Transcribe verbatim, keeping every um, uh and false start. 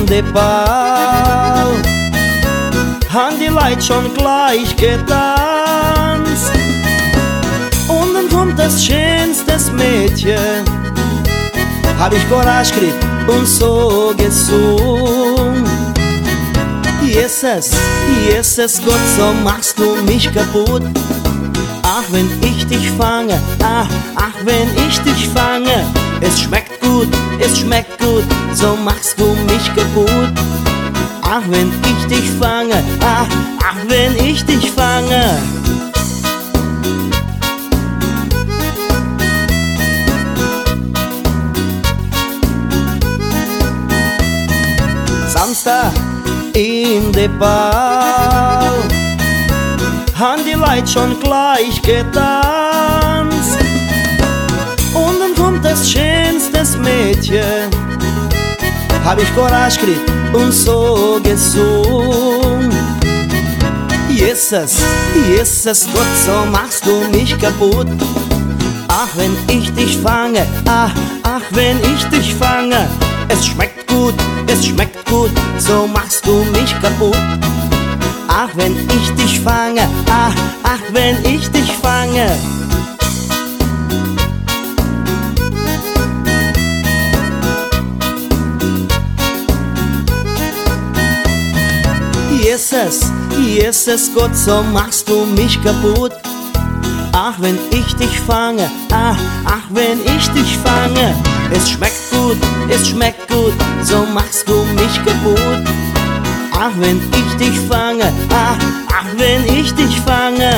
in de Ball, han die Leute schon gleich getanzt. Und dann kommt das schönste Mädchen, hab ich Courage gekriegt und so gesungen. Jesus, Jesus Gott, so machst du mich kaputt. Ach, wenn ich dich fange, ach, ach, wenn ich dich fange. Es schmeckt gut, es schmeckt gut, so machst du mich kaputt. Ach, wenn ich dich fange, ach, ach, wenn ich dich fange. Samstag in de Ball, han die Leute schon gleich getanzt. Und dann kommt das schönste Mädchen, hab ich Courage gekriegt und so gesungen. Jesus, Jesus Gott, so machst du mich kaputt. Ach, wenn ich dich fange, ach, ach, wenn ich dich fange. Es schmeckt gut, es schmeckt gut, so machst du mich kaputt. Ach, wenn ich dich fange, ach, ach, wenn ich dich fange. Jesus, Jesus Gott, so machst du mich kaputt. Ach, wenn ich dich fange, ach, ach, wenn ich dich fange. Es schmeckt gut, es schmeckt gut, so machst du mich kaputt. Ach, wenn ich dich fange, ach, ach, wenn ich dich fange.